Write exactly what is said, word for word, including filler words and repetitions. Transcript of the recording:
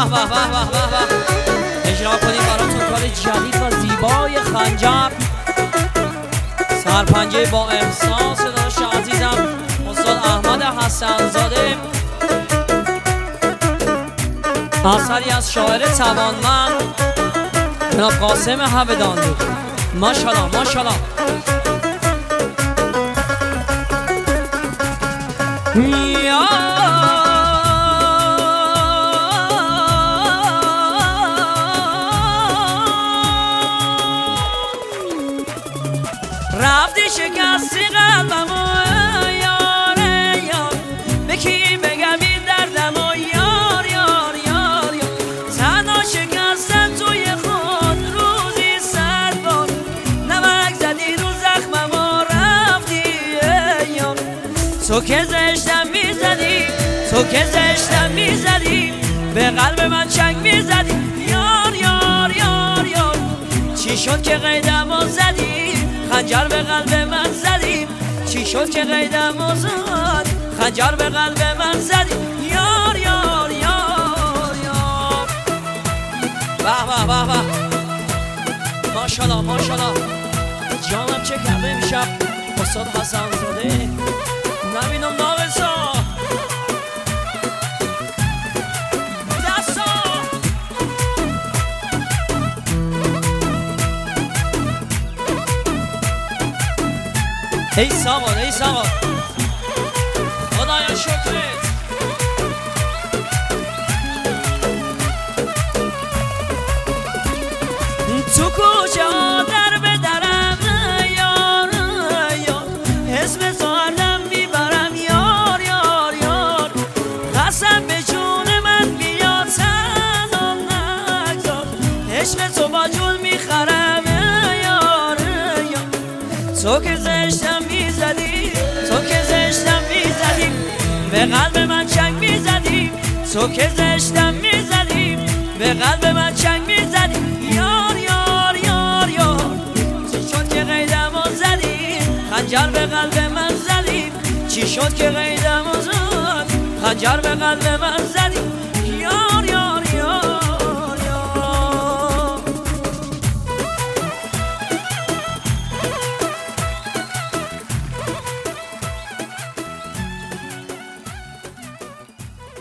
به به به به اجرا کنیم براتون کار جدید و زیبای خنجر سرپنجه با احساس داشت عزیزم استاد احمد حسن زاده، اثری از شاعر توانمند جناب قاسم حبدانی. ماشاءالله ماشاءالله. رفتی شکستی قلبمو یاره یار، به کی بگم این دردمو یار یار یار یار. تنها شکستم توی خود روزی صد بار، نمک زدی رو زخممو رفتی یار. تو که زشتم میزدی، تو که زشتم میزدی، به قلب من چنگ میزدی یار یار یار یار. چی شد که قیدمو زدی، خنجر به قلب من زدی. چی شد که قیدمو زد، خنجر به قلب من زدی یار یار یار یار. به به به به ماشاءالله ماشاءالله. جانم چه کرده میشم استاد حسن زاده، نبینم ناقصا دستا. ای سامان ای سامان خدایا شکرت. تو کوچه ها در به درم یار یار، اسم زارم میبرم یار یار یار. قسم به جون من بیا تنها نگذار، عشق تو با جون میخرم یار یار. تو که زشتم میزدی، تو که زشتم میزدی، به قلب من چنگ میزدی. تو که زشتم میزدی، به قلب من چنگ میزدی یار یار یار یار. چی شد که قیدمو زدی، خنجر به قلب من زدی. چی شد که قیدمو زد، خنجر به قلب من زدی